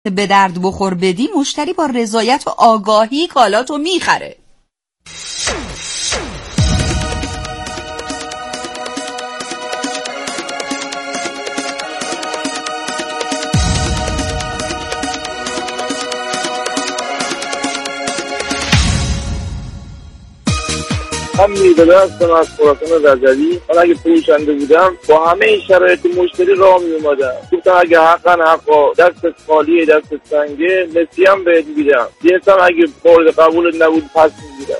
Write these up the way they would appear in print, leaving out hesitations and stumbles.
به درد بخور بدی، مشتری با رضایت و آگاهی کالاتو میخره. من میداده هستم از خراسان رضوی. من اگه فروشنده بودم با همه این شرایط مشتری راه میومدم، گفتم اگه حقا دست خالیه دست سنگه نسیه هم بهت میدم، یه هم اگه مورد قبول نبود پس میگیرم.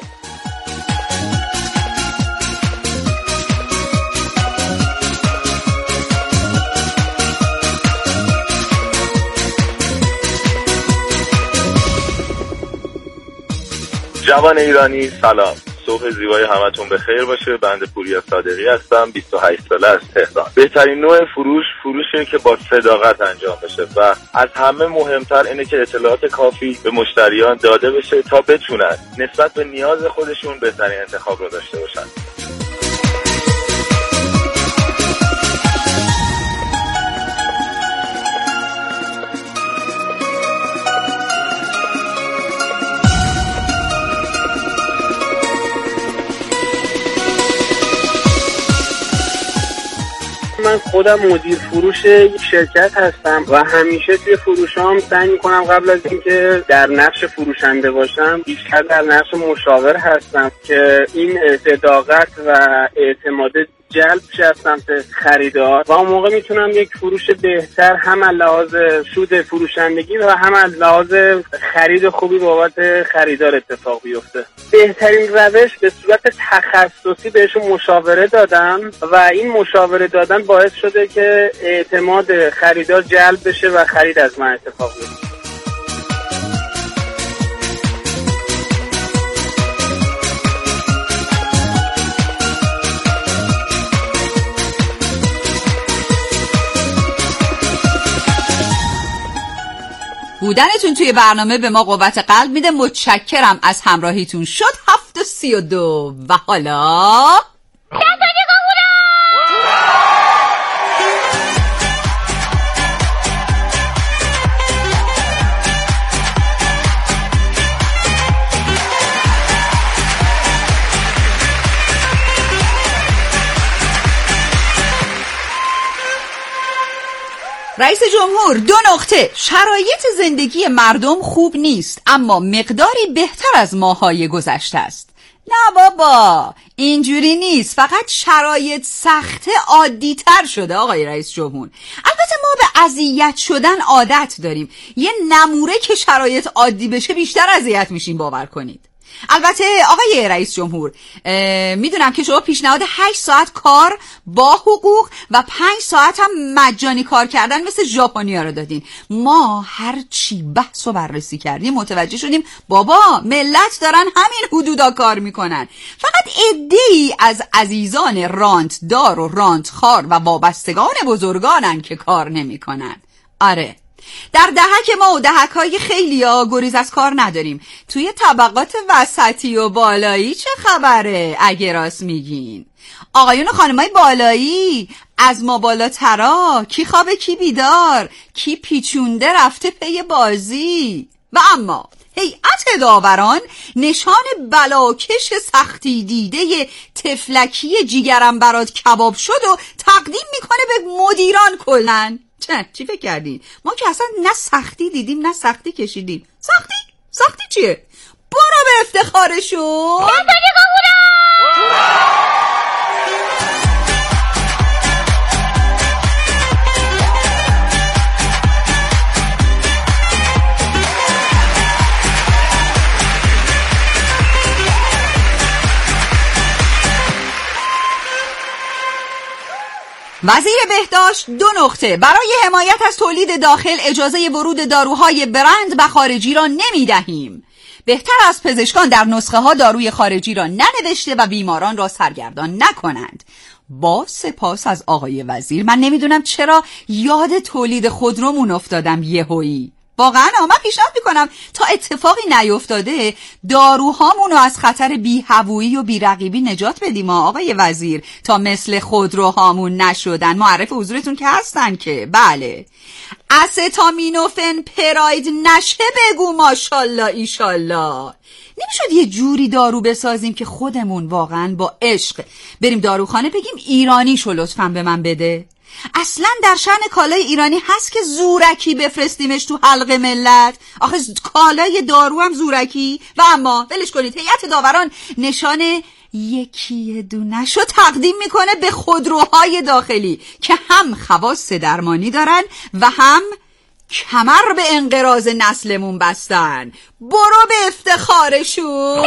جوان ایرانی سلام، صبح زیبای همتون بخیر باشه. بنده پوریا صادقی هستم، 28 ساله از تهران. بهترین نوع فروشه که با صداقت انجام بشه و از همه مهمتر اینه که اطلاعات کافی به مشتریان داده بشه تا بتونن نسبت به نیاز خودشون بهترین انتخاب رو داشته باشن. من خودم مدیر فروش یک شرکت هستم و همیشه توی فروشام سعی میکنم قبل از اینکه در نقش فروشنده باشم بیشتر در نقش مشاور هستم که این صداقت و اعتماد جلب شه از سمت خریدار و اون موقع میتونم یک فروش بهتر هم از لحاظ سود فروشندگی و هم از لحاظ خرید خوبی بابت خریدار اتفاق بیفته. بهترین روش به صورت تخصصی بهشون مشاوره دادم و این مشاوره دادن باعث شده که اعتماد خریدار جلب بشه و خرید از من اتفاق بیفته. بودنتون توی برنامه به ما قوت قلب میده. متشکرم از همراهیتون. شد 7:32 و حالا رئیس جمهور 2 نقطه: شرایط زندگی مردم خوب نیست اما مقداری بهتر از ماهای گذشته است. نه بابا، اینجوری نیست، فقط شرایط سخته عادی تر شده آقای رئیس جمهور. البته ما به اذیت شدن عادت داریم، یه نموره که شرایط عادی بشه بیشتر اذیت میشیم، باور کنید. البته آقای رئیس جمهور، میدونم که شما پیشنهاد 8 ساعت کار با حقوق و 5 ساعت هم مجانی کار کردن مثل ژاپنیا رو دادین. ما هر چی بحث و بررسی کردیم متوجه شدیم بابا ملت دارن همین حدودا کار میکنن، فقط عده‌ای از عزیزان رانت دار و رانت خار و وابستگان بزرگانن که کار نمیکنن. آره، در دهک ما و دهک‌های خیلیا گریز از کار نداریم. توی طبقات وسطی و بالایی چه خبره اگه راست میگین؟ آقایون و خانمای بالایی، از ما بالاترا کی خوابه کی بیدار، کی پیچونده رفته پی بازی. و اما هیئت داوران نشان بلاکش سختی دیده تفلکی جیگرم برات کباب شد و تقدیم میکنه به مدیران کلن. چی فکر کردین؟ ما که اصلا نه سختی دیدیم نه سختی کشیدیم. سختی چیه؟ برو به افتخارشون. وزیر بهداشت 2 نقطه: برای حمایت از تولید داخل اجازه ورود داروهای برند و خارجی را نمیدهیم. بهتر از پزشکان در نسخه ها داروی خارجی را ننوشته و بیماران را سرگردان نکنند. با سپاس از آقای وزیر. من نمیدونم چرا یاد تولید خودرومون افتادم یهویی. واقعا من پیشنهاد میکنم تا اتفاقی نیفتاده داروهامونو از خطر بی‌هویی و بی‌رقیبی نجات بدیم آقای وزیر، تا مثل خودروهامون نشدن. معرف حضورتون که هستن که بله. استامینوفن پراید نشه بگو ماشالله ایشالله. نمیشد یه جوری دارو بسازیم که خودمون واقعا با عشق بریم داروخانه بگیم ایرانیشو لطفاً به من بده؟ اصلا در شأن کالای ایرانی هست که زورکی بفرستیمش تو حلق ملت؟ آخه کالای دارو هم زورکی؟ و اما ولش کنید، هیئت داوران نشانه یکی دونشو تقدیم میکنه به خودروهای داخلی که هم خواص درمانی دارن و هم کمر به انقراض نسلمون بستن. برو به افتخارشون.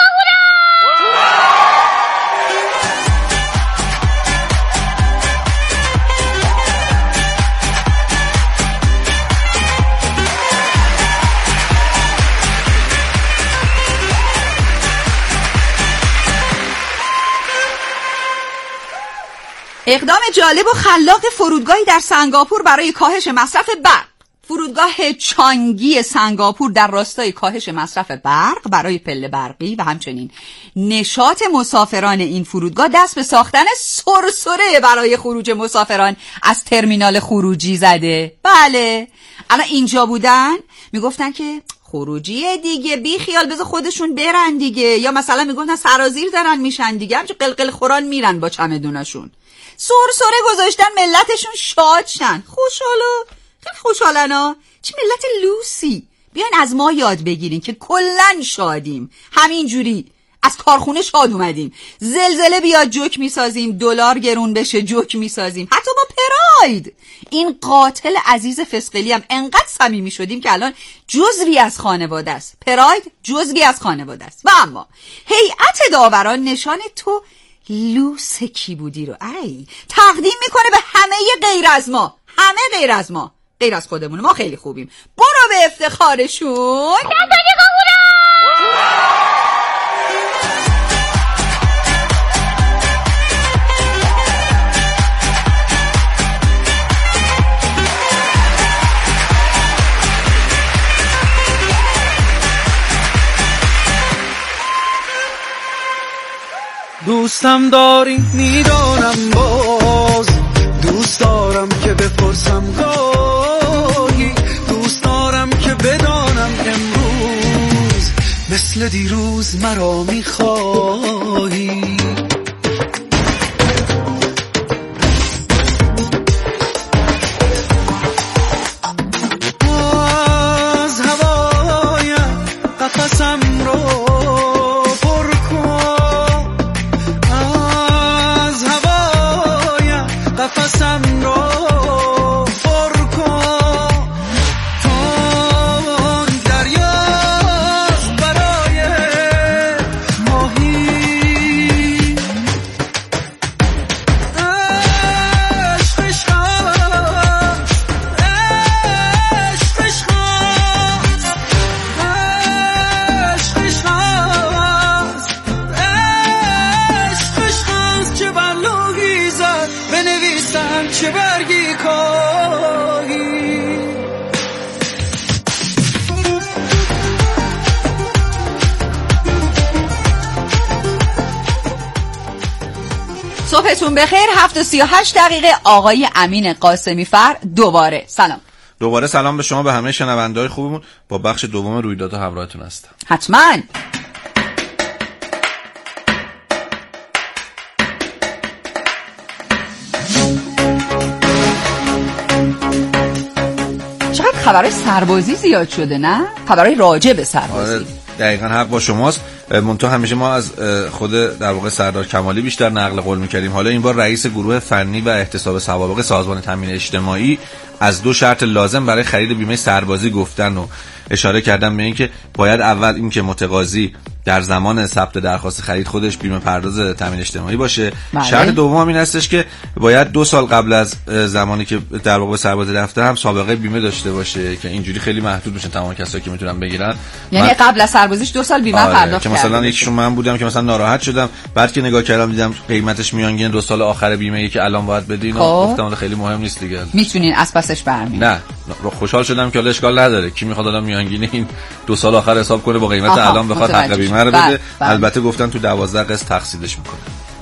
اقدام جالب و خلاق فرودگاهی در سنگاپور برای کاهش مصرف برق. فرودگاه چانگی سنگاپور در راستای کاهش مصرف برق برای پله برقی و همچنین نشاط مسافران این فرودگاه دست به ساختن سرسره برای خروج مسافران از ترمینال خروجی زده. بله، الان اینجا بودن میگفتن که خروجیه دیگه، بی خیال بذار خودشون برن دیگه، یا مثلا میگفتن سرازیر دارن میشن دیگه، همچه قلقل خوران میرن با چمدوناشون. سرسره گذاشتن ملتشون شاد شن. خوشحالو، خیلی خوشحالن. چه ملت لوسی. بیاین از ما یاد بگیرین که کلن شادیم، همینجوری از کارخونه شاد اومدیم. زلزله بیاد جوک میسازیم، دلار گرون بشه جوک میسازیم، حتی با پراید. این قاتل عزیز فسقلی هم انقدر صمیمی شدیم که الان جزوی از خانواده است. پراید جزوی از خانواده است. و اما هیئت داوران نشان تو لوس کی بودی رو تقدیم میکنه به همه غیر از ما، همه غیر از ما، غیر از خودمون. ما خیلی خوبیم. برو به افتخارشون. دوستم داری میدانم، باز دوست دارم که بپرسم گاهی، دوست دارم که بدانم امروز مثل دیروز مرا میخواهی. از هوایم قفسم رو قفسم رو پر کن، تو دریاست برای ماهی. عشق عشق عشق عشق عشق عشق چه بلوغی زد بنویسم چه برگی کاهی. صبحتون بخیر. 7:38 آقای امین قاسمی فر دوباره سلام. دوباره سلام به شما، به همه شنونده‌های خوبمون. با بخش دوم رویدادها همراهتون هستم. حتماً. چقدر خبرهای سربازی زیاد شده نه؟ خبرهای راجع به سربازی. آره دقیقاً حق با شماست. منتها همیشه ما از خود در واقع سردار کمالی بیشتر نقل قول می‌کردیم. حالا این بار رئیس گروه فنی و احتساب سوابق سازمان تامین اجتماعی از 2 شرط لازم برای خرید بیمه سربازی گفتن و اشاره کردن به اینکه باید اول اینکه متقاضی در زمان ثبت درخواست خرید خودش بیمه پرداز تامین اجتماعی باشه. بله. شرط دوم این هستش که باید 2 سال قبل از زمانی که در واقع سربازی رفته هم سابقه بیمه داشته باشه که اینجوری خیلی محدود میشن تمام کسایی که میتونن بگیرن. یعنی قبل از سربازیش 2 سال بیمه پرداخت که کرده مثلا یکیشون من بودم که مثلا ناراحت شدم، بعد که نگاه کردم دیدم قیمتش میانگین 2 سال آخر بیمه که الان باید بدین، گفتم خیلی مهم نیست دیگه، میتونین از پسش برمین. نه خوشحال شدم که اشکال نداره، کی میخواد الان میانگین این 2 سال آخر حساب کنه با قیمت الان بخواد حق بیمه رو بده. البته گفتن تو 12 قسط تقسیمش میکنه.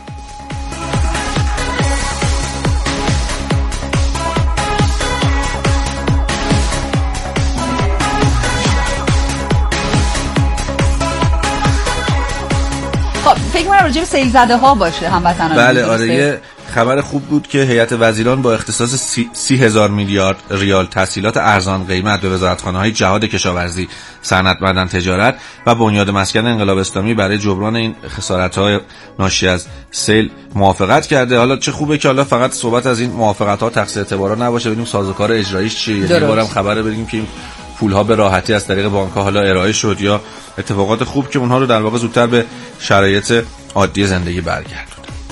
فکر کنم راجع به سیل زده ها باشه هموطنان. بله آره، یه خبر خوب بود که هیئت وزیران با اختصاص 30,000 میلیارد ریال تسهیلات ارزان قیمت به وزارتخانه‌های جهاد کشاورزی، صنعت، معدن، تجارت و بنیاد مسکن انقلاب اسلامی برای جبران این خسارت‌های ناشی از سیل موافقت کرده. حالا چه خوبه که حالا فقط صحبت از این موافقت‌ها تقصیر اعتبارا نباشه، ببینیم سازوکار اجراییش چیه. یه بارم خبر بدیم که این پول‌ها به راحتی از طریق بانک‌ها حالا ارائه شد یا اتفاقات خوب که اونها رو در واقع زودتر به شرایط عادی زندگی برگردوند.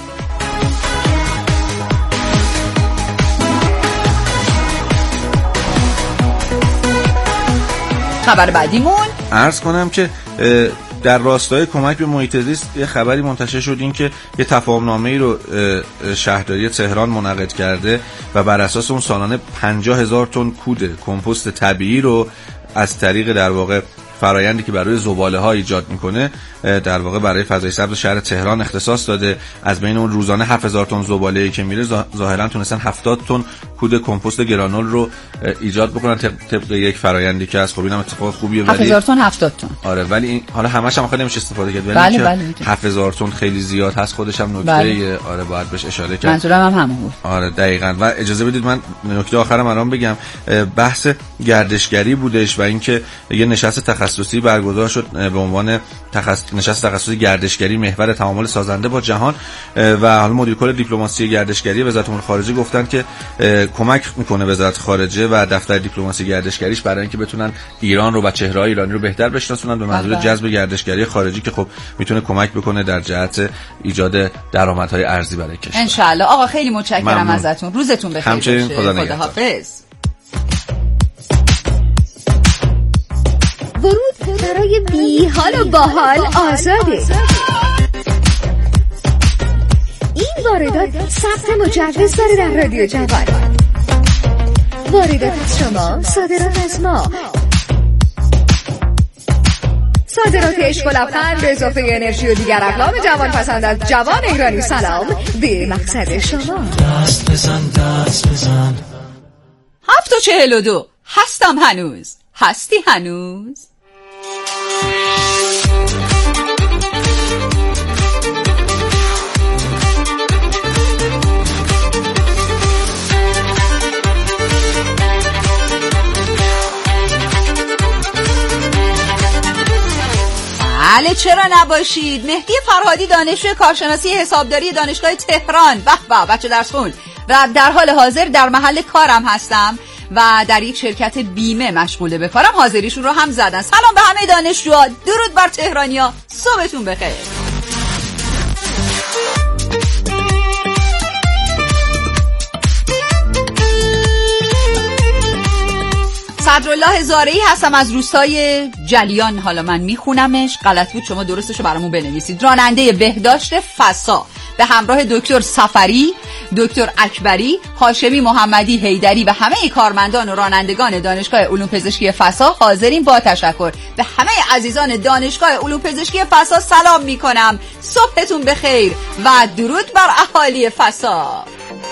خبر بعدیمون عرض کنم که در راستای کمک به محیط زیست یه خبری منتشر شد، این که یه تفاهمنامه‌ای رو شهرداری تهران منعقد کرده و بر اساس اون سالانه 50,000 تن کود کمپوست طبیعی رو از طریق در واقع فرآیندی که برای زباله‌ها ایجاد میکنه در واقع برای فضای سبز شهر تهران اختصاص داده. از بین اون روزانه 7,000 تن زباله‌ای که میره ظاهرا تونستن 70 تن کود کمپوست گرانول رو ایجاد بکنن طبق یک فرآیندی که از خب اینم اتفاق خوبیه. ولی 7,000 تن 70 تن آره، ولی این حالا همش هم خیلی نمیشه استفاده کرد، ولی بله 7,000 تن خیلی زیاد هست، خودش هم نکته بله. آره باید بهش اشاره کرد. منظورم هم همون بود. آره دقیقاً. و اجازه بدید من نکته آخرم الان بگم، بحث گردشگری بودش و اینکه یه نشست تخصصی برگزار شد به عنوان نشست تخصصی گردشگری محور تعامل سازنده با جهان و حالا مدیر کل دیپلماسی گردشگری وزارت امور خارجه گفتن که کمک میکنه وزارت خارجه و دفتر دیپلماسی گردشگریش برای اینکه بتونن ایران رو و چهره‌های ایرانی رو بهتر بشناسونن به منظور جذب گردشگری خارجی که خب میتونه کمک بکنه در جهت ایجاد درآمدهای ارزی برای کشور. ان شاء الله. آقا خیلی متشکرم ازتون. روزتون بخیر. همچنین خداحافظ. ورود برای بی حال و باحال آزاده. این واردات ثبت مجوز داره در رادیو جوان. واردات از شما، صادرات از ما. صادرات عشق و لبخند به اضافه انرژی و دیگر اقلام جوان پسند از جوان ایرانی. سلام به مقصد شما. دست بزن 7:42 هستم هنوز. هستی هنوز؟ بله چرا نباشید. مهدی فرهادی دانشجوی کارشناسی حسابداری دانشگاه تهران، به به بچه درس خون، و در حال حاضر در محل کارم هستم و در یک شرکت بیمه مشغول به کارم. حاضریشون رو هم زدن. سلام به همه دانشجوها، درود بر تهرانیا، صبحتون بخیر. صدرالله زارعی هستم از روستای جلیان. حالا من میخونمش، غلط بود شما درستشو برامون بنویسید. راننده بهداشت فسا به همراه دکتر سفری، دکتر اکبری، هاشمی محمدی حیدری و همه کارمندان و رانندگان دانشگاه علوم پزشکی فسا حاضرین با تشکر به همه عزیزان دانشگاه علوم پزشکی فسا سلام میکنم. صبحتون بخیر و درود بر اهالی فسا.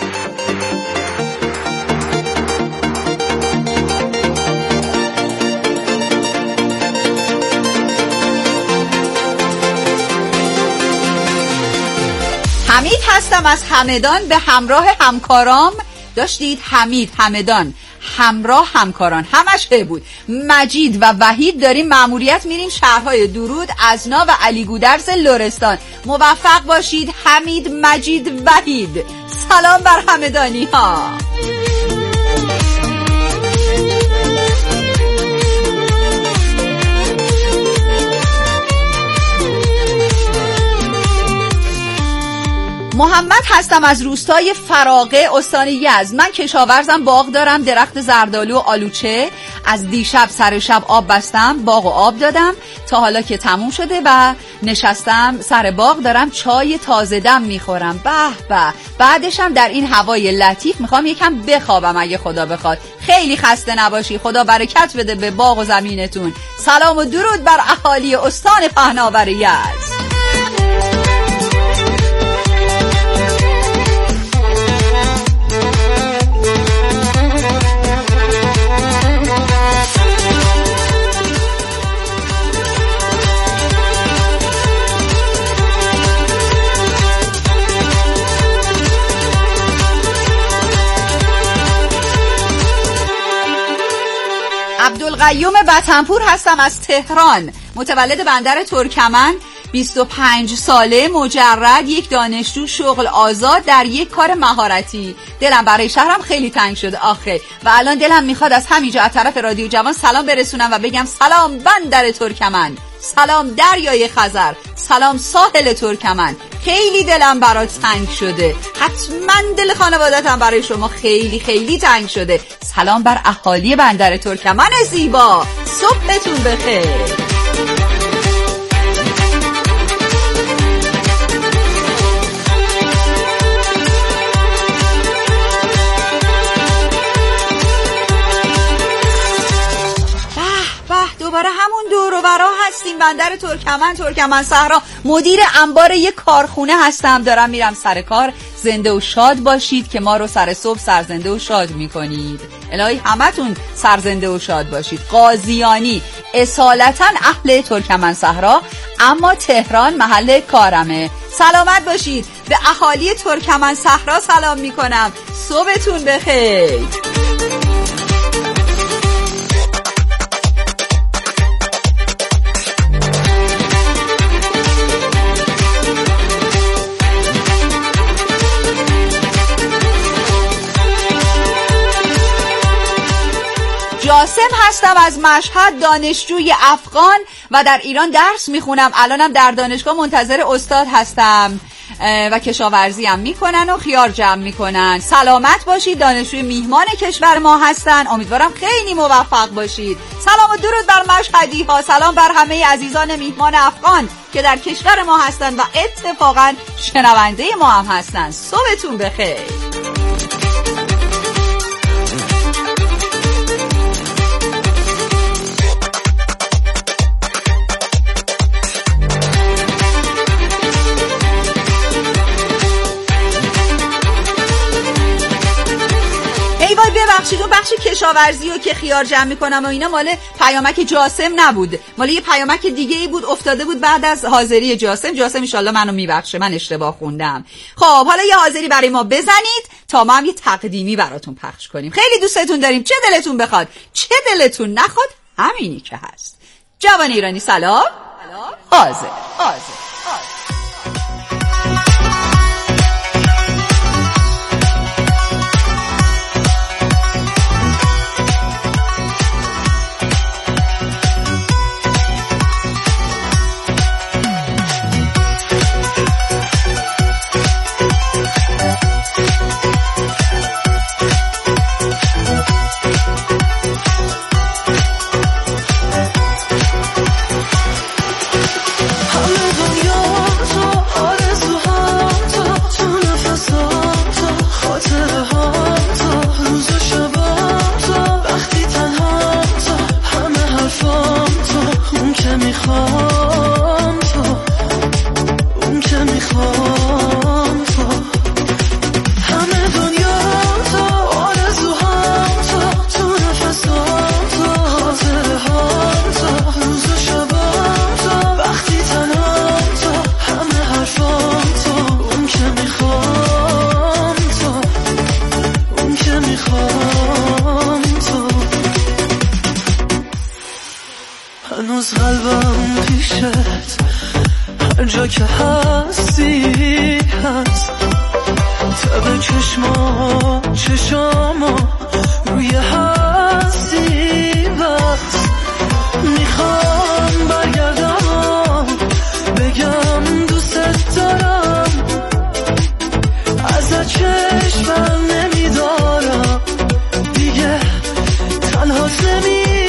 حمید هستم از همدان به همراه همکارام. داشتید حمید، همدان، همراه همکاران، همش بود. مجید و وحید داریم مأموریت میریم شهرهای درود، ازنا و علی گودرز لرستان. موفق باشید حمید، مجید، وحید. سلام بر همدانی ها. محمد هستم از روستای فراغه استان یزد. من کشاورزم، باغ دارم، درخت زردآلو و آلوچه. از دیشب سر شب آب بستم، باغ و آب دادم، تا حالا که تموم شده و نشستم سر باغ دارم چای تازه دم میخورم. به به. بعدشم در این هوای لطیف میخوام یکم بخوابم اگه خدا بخواد. خیلی خسته نباشی، خدا برکت بده به باغ و زمینتون. سلام و درود بر اهالی استان پهناور یزد. عبدالقیوم وطنپور هستم از تهران، متولد بندر ترکمن، 25 ساله، مجرد، یک دانشجو شغل آزاد در یک کار مهارتی. دلم برای شهرم خیلی تنگ شده آخه و الان دلم میخواد از همینجا از طرف رادیو جوان سلام برسونم و بگم سلام بندر ترکمن، سلام دریای خزر، سلام ساحل ترکمن. خیلی دلم برات تنگ شده، حتما دل خانوادتم برای شما خیلی خیلی تنگ شده. سلام بر اهالی بندر ترکمن زیبا، صبحتون بخیر. دوباره همون دور و برا هستیم. بندر ترکمن صحرا، مدیر انبار یک کارخونه هستم، دارم میرم سر کار. زنده و شاد باشید که ما رو سر صبح سرزنده و شاد میکنید. الهی همتون سرزنده و شاد باشید. قاضیانی اصالتا اهل ترکمن صحرا، اما تهران محل کارمه. سلامت باشید. به اهالی ترکمن صحرا سلام میکنم. صبحتون بخیر. جاسم هستم از مشهد، دانشجوی افغان و در ایران درس میخونم. الانم در دانشگاه منتظر استاد هستم و کشاورزی هم میکنن و خیار جمع میکنن. سلامت باشید. دانشجوی میهمان کشور ما هستن، امیدوارم خیلی موفق باشید. سلام و درود بر مشهدی ها، سلام بر همه عزیزان میهمان افغان که در کشور ما هستن و اتفاقا شنونده ما هم هستن. صبحتون بخیر. ببخشید اون بخش کشاورزی و که خیار جمع میکنم و اینا مال پیامک جاسم نبود، مال یه پیامک دیگه ای بود، افتاده بود بعد از حاضری جاسم. جاسم انشالله منو میبخشه، من اشتباه خوندم. خب حالا یه حاضری برای ما بزنید تا ما هم یه تقدیمی براتون پخش کنیم. خیلی دوستتون داریم، چه دلتون بخواد چه دلتون نخواد همینی که هست. جوان ایرانی سلام. حاضر. هنوز قلبم پیشت، هر جا که هستی هست. تب چشما روی هستی بست. میخوام برگردم بگم دوست دارم، ازت چشمم نمیدارم دیگه، تنها نمیدارم.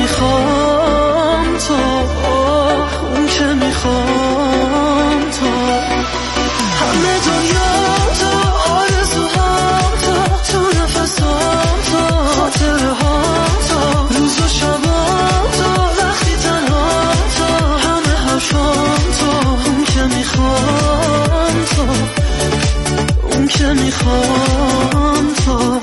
میخوام تو، اون که میخوام تو، همه دنیا تو، آرزوهام تو نفسام تو، خاطره ها تو، روز و شبام تو، وقتی تنها تو، همه حرفام تو، اون که میخوام تو، اون که میخوام تو.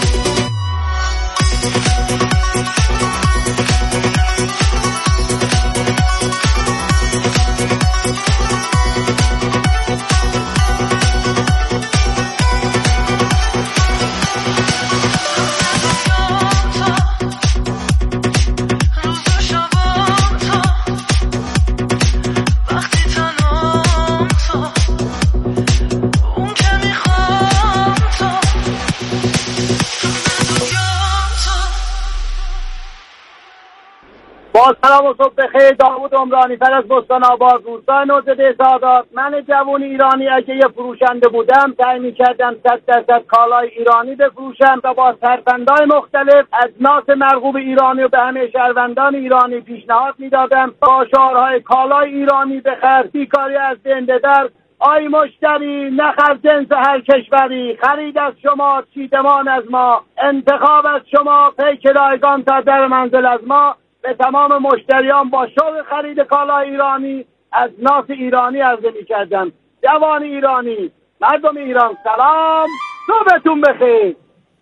با سلام و صبح بخیر. داوود عمرانی تر از بستان آباد، روستای نوزده سعادت. من جوون ایرانی اگه یه فروشنده بودم سعی می‌کردم 100% کالای ایرانی بفروشم و با سرفندهای مختلف اجناس مرغوب ایرانی و به همه شهروندان ایرانی پیشنهاد میدادم با شعارهای کالای ایرانی بخر، بیکاری از زنده در، آی مشتری نخر جنس هر کشوری، خرید از شما چیدمان از ما، انتخاب از شما پیک رایگان تا در منزل از ما. به تمام مشتریان با شوق خرید کالای ایرانی از ناس ایرانی عرضه می‌کردم. جوان ایرانی، مردم ایران سلام، صبحتون بخیر.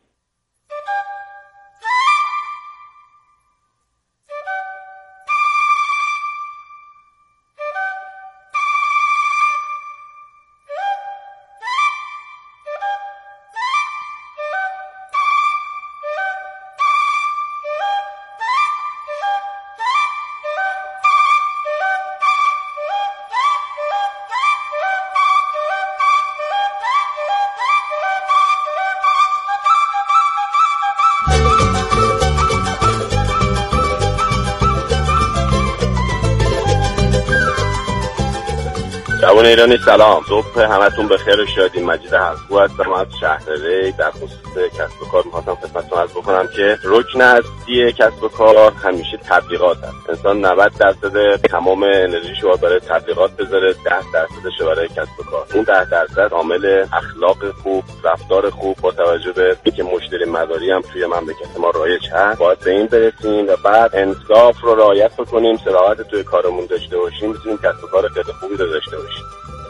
جوان ایرانی سلام، صبح همتون بخیر و شادی. مجید حقو هستم از شهر ری. در خصوص کسب و کار می‌خواستم خدمتتون عرض بکنم که رکن اصلی کسب و کار همیشه تبلیغات است. انسان 90% تمام انرژیشو برای تبلیغات بذاره، 10%شو برای کسب و کار. اون 10% عامل اخلاق خوب، رفتار خوب با توجه به اینکه مشتری مداری هم توی مملکت ما رایج هست باید به این برسیم و بعد انصاف رو رعایت بکنیم، صراحت توی کارمون داشته باشیم، بتونیم کسب و کار خیلی خوبی رو داشته باشیم.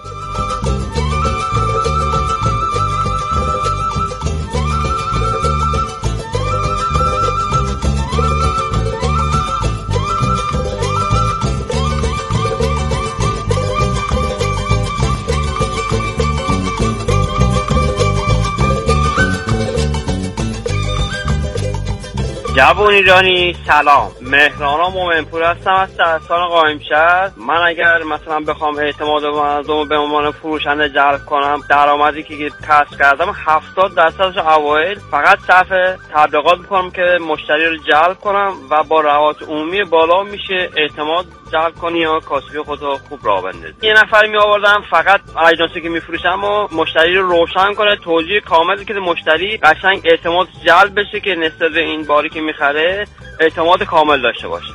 جوان ایرانی سلام، مهرانا مومنپور هستم از شهرستان قائمشهر. من اگر مثلا بخوام اعتماد مردم به عنوان فروشنده جلب کنم، درآمدی که کسب کردم 70% اوایل فقط صرف تبلیغات میکنم که مشتری رو جلب کنم و با روابط عمومی بالا میشه اعتماد جلب کنی یا کاسبی خودو خوب راه بندازی. یه نفر می آوردم فقط اجناسی که میفروشم و مشتری رو روشن کنه، توجیه کاملی که مشتری قشنگ اعتماد جلب بشه که نسبت به این باری که میخره اعتماد کامل داشته باشه.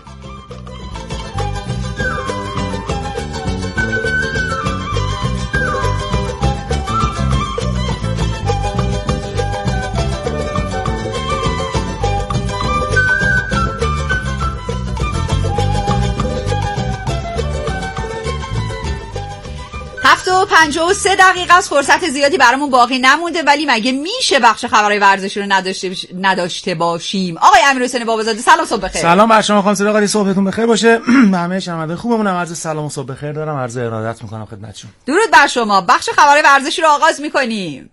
و 53 دقیقه از فرصت زیادی برامون باقی نمونده، ولی مگه میشه بخش خبرهای ورزشی رو نداشته باشیم؟ آقای امیرحسین بابازاده سلام، صبح بخیر. سلام بر شما خانم صداقتی، صبحتون بخیر باشه. همه شنونده خوبمون هم عرض سلام و صبح بخیر دارم، عرض ارادت میکنم خدمتتون. درود بر شما. بخش خبرهای ورزشی رو آغاز میکنیم.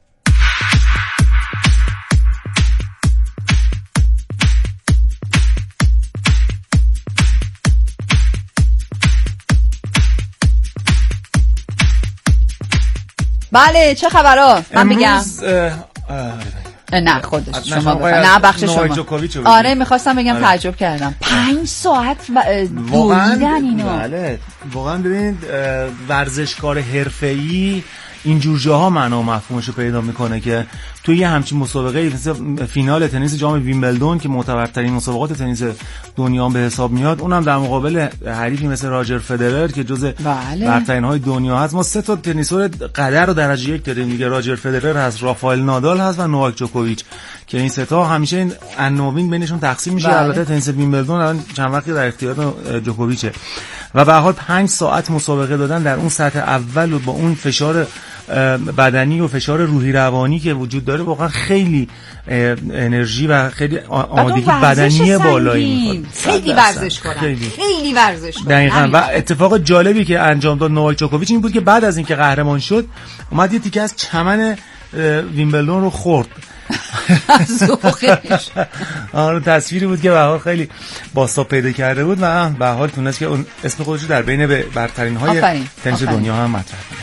بله چه خبرها؟ من بگم نه خودش شما نه بخش شما. آره میخواستم بگم تعجب کردم 5 ساعت دویدن اینو. بله واقعا ببینید ورزشکار حرفه‌ای اینجور جاها معنا و مفهومشو پیدا میکنه که توی یه همچین مسابقه مثل فینال تنیس جام ویمبلدون که معتبرترین مسابقات تنیس دنیا به حساب میاد، اونم در مقابل حریفی مثل راجر فدرر که جزء برترین های دنیا هست. ما 3 تا تنیسور قدر رو درجه 1 داریم دیگه. راجر فدرر هست، رافائل نادال هست و نوواک جوکوویچ که این 3 تا همیشه این عناوین بینشون تقسیم میشه. البته تنیس ویمبلدون الان چند وقتی در اختیار جوکوویچه و به هر حال 5 ساعت مسابقه دادن در اون سطح اول و با اون فشار بدنی و فشار روحی روانی که وجود داره واقعا خیلی انرژی و خیلی آمادگی بدنی بالایی میخواد. خیلی ورزش کنن، خیلی ورزش کنن. دقیقاً. و اتفاق جالبی که انجام داد نوواک جوکوویچ این بود که بعد از اینکه قهرمان شد اومد یه تیکه از چمن ویمبلدون رو خورد. آره تصویری بود که به هر حال خیلی بازتاب پیدا کرده بود و به هر حال تونست که اون اسم خودش رو در بین برترین های تنیس دنیا هم مطرح کنه.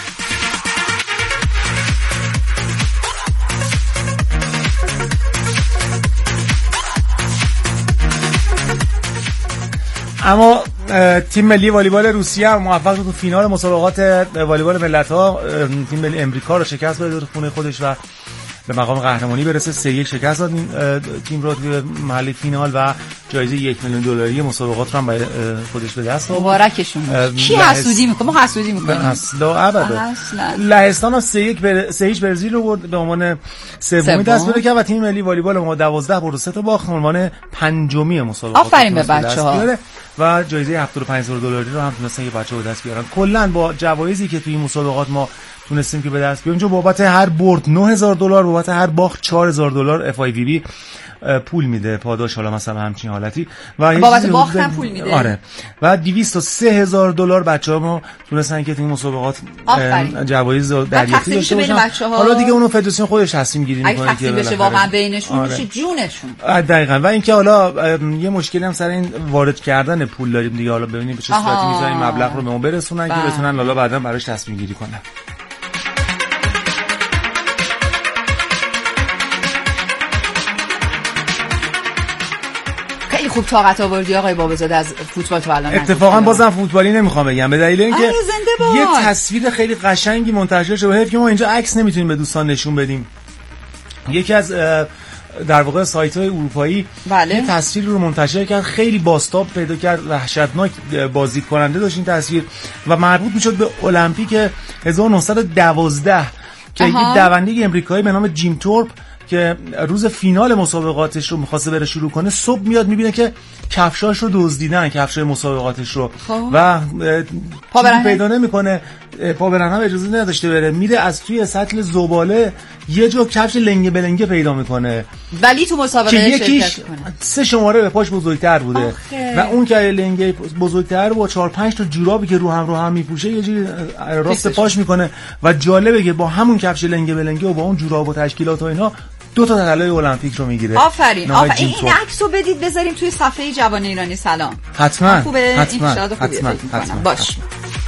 اما تیم ملی والیبال روسیه هم موفق شد تو فینال مسابقات والیبال ملت‌ها تیم ملی امریکا رو شکست بده تو خونه خودش و به مقام قهرمانی برسه. 3-1 شکست داد این تیم رو توی محل فینال و جایزه $1 میلیون مسابقات رو هم برای خودش به دست آورد. مبارکشون. کی حسودی میکنه؟ ما حسودی میکنیم اصلا ابدا. لهستان هم 3-1 برزیل رو برد به عنوان سومی دست پیدا کرد و تیم ملی والیبال ما 12 برد و 3 تا باخت، عنوان پنجمی مسابقات. آفرین به بچه‌ها. و جایزه $75,000 رو هم تونستن که بچه‌ها به دست بیارن. کلا با جوایزی که توی این مسابقات ما تونستیم که به دست بیاریم، چون بابت هر برد $9,000، بابت هر باخت $4,000 FIVB پول میده، پاداش حالا مثلا همچین حالتی و بابت باخت هم پول میده. آره. و $203,000 بچه‌ها ما تونستن که این مسابقات جوایز دریافتی داشته باشن. حالا دیگه اونو فدراسیون خودش تصمیم گیری میکنه که بشه واقعا بینشون میشه جونشون. دقیقاً. و اینکه حالا یه مشکلی هم سر این وارد کردن پول داریم دیگه، حالا ببینیم به چه صورتی میذارن این مبلغ رو به ما برسونن که بتونن حالا بعدا براش تصمیم گیری کنن. خوب طاقت آوردی آقای بابازاده از فوتبال تو الان. اتفاقا بازم فوتبالی نمیخوام بگم به دلیل اینکه یه تصویر خیلی قشنگی منتشر شده که ما اینجا عکس نمیتونیم به دوستان نشون بدیم. یکی از در واقع سایت‌های اروپایی یه تصویر رو منتشر کرد، خیلی بازتاب پیدا کرد، وحشتناک بازدیدکننده داشت این تصویر و مربوط میشد به المپیک 1912 که یک دونده امریکایی به نام جیم تورپ که روز فینال مسابقاتش رو می‌خواسته بره شروع کنه، صبح میاد میبینه که کفشاش رو دزدیدن، کفشای مسابقاتش رو و پیدا نمی‌کنه، پابرهنه هم اجازه نداشته بره، میره از توی سطل زباله یه جو کفش لنگه بلنگه پیدا میکنه ولی تو مسابقه شرکت کنه. 3 شماره به پاش بزرگتر بوده و اون که لنگه بزرگتر با 4-5 تا جورابی که رو هم میپوشه یه جوری راست پاش میکنه و جالبه که با همون کفش لنگه بلنگه و با اون جوراب و تشکیلات و اینا 2 تا طلای المپیک رو میگیره. آفرین. این عکسو بدید بذاریم توی صفحه جوان ایرانی سلام. حتما. حتما. باش.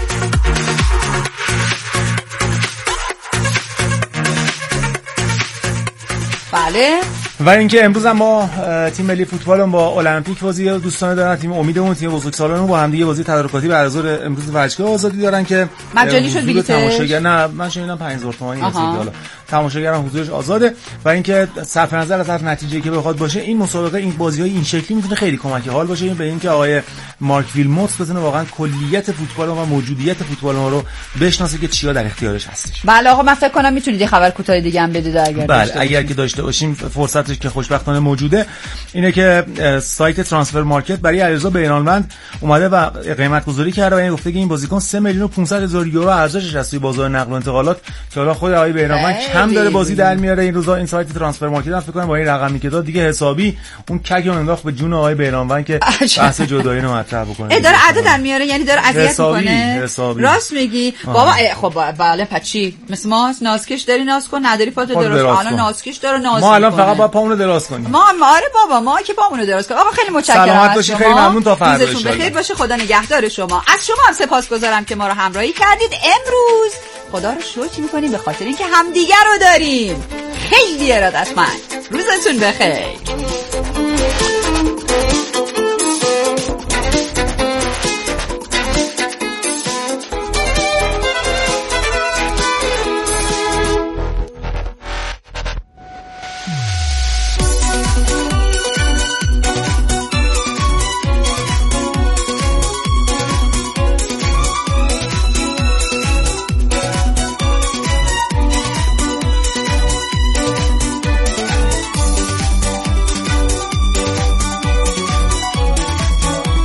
بله. و اینکه امروز هم ما تیم ملی فوتبالمون با المپیک بازی دوستانه دارن، تیم امیدمون، تیم بزرگسالانمون با هم دیگه بازی تدارکاتی برگزار امروز ورزشگاه آزادی دارن که مجانی شد بلیطش. تماشاگر نه من شنیدم 5000 تومانی رسید، حالا تماشاگرم حضورش آزاده و اینکه صرف نظر از هر نتیجه‌ای که بخواد باشه این مسابقه این بازی‌های این شکلی میتونه خیلی کمک حال باشه به اینکه آقای مارک ویلموتس بتونه واقعا کلیت فوتبال و موجودیت فوتبال ما رو بشناسه که چیا در اختیارش هستش. بله آقا من فکر کنم میتونید یه خبر کوتاه دیگه هم بدید اگر که داشته باشیم فرصتش که خوشبختانه موجوده اینه که سایت ترانسفر مارکت برای علیرضا بیرانوند اومده و قیمت گذاری کرده و این گفته که این بازیکن 3,500,000 یورو ارزشش از توی بازار نقل و انتقالات که حالا خود آقای بیرانوند کم داره بازی در میاره این روزا. این سایت ترانسفر مارکت هم فکر کنم با این رقمی که داد دیگه حسابی اون کگو انداخت به جون آقای بیرانوند که بحث جدایی رو مطرح بکنه. داره عدد در میاره، یعنی داره اذیت میکنه. راست میگی بابا. خب بله پچی مثل ما نازکش داری ناز کن، نداری پاتو درست کن. الان نازکش داره ناز ما الان فقط با پامونو دراز کنیم. ما آره بابا ما که پامونو دراز کنیم. آقا خیلی متشکرم. سلامت باشید، خیلی ممنون، تا فردا ان شاء الله. بخیر باشه، خدا نگهدار شما. از شما هم سپاسگزارم که ما رو همراهی کردید. امروز خدا رو شکر می‌کنیم به خاطر اینکه همدیگه رو داریم. خیلی ارادتمند. روزتون بخیر.